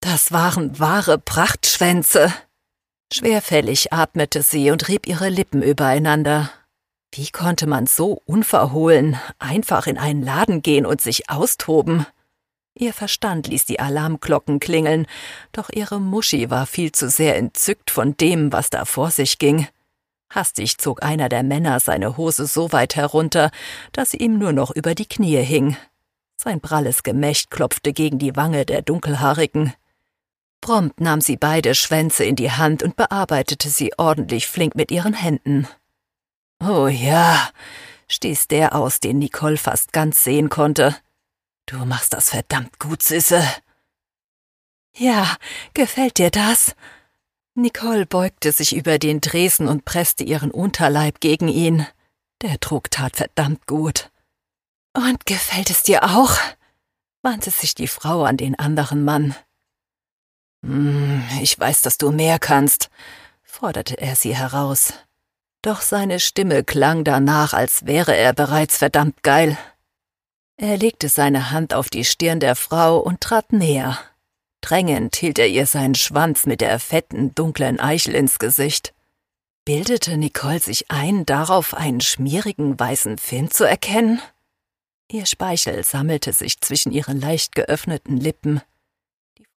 Das waren wahre Prachtschwänze. Schwerfällig atmete sie und rieb ihre Lippen übereinander. Wie konnte man so unverhohlen einfach in einen Laden gehen und sich austoben? Ihr Verstand ließ die Alarmglocken klingeln, doch ihre Muschi war viel zu sehr entzückt von dem, was da vor sich ging. Hastig zog einer der Männer seine Hose so weit herunter, dass sie ihm nur noch über die Knie hing. Sein pralles Gemächt klopfte gegen die Wange der Dunkelhaarigen. Prompt nahm sie beide Schwänze in die Hand und bearbeitete sie ordentlich flink mit ihren Händen. »Oh ja«, stieß der aus, den Nicole fast ganz sehen konnte. »Du machst das verdammt gut, Sisse.« »Ja, gefällt dir das?« Nicole beugte sich über den Tresen und presste ihren Unterleib gegen ihn. Der Druck tat verdammt gut. »Und gefällt es dir auch?« wandte sich die Frau an den anderen Mann. »Ich weiß, dass du mehr kannst«, forderte er sie heraus. Doch seine Stimme klang danach, als wäre er bereits verdammt geil. Er legte seine Hand auf die Stirn der Frau und trat näher. Drängend hielt er ihr seinen Schwanz mit der fetten, dunklen Eichel ins Gesicht. Bildete Nicole sich ein, darauf einen schmierigen, weißen Film zu erkennen? Ihr Speichel sammelte sich zwischen ihren leicht geöffneten Lippen.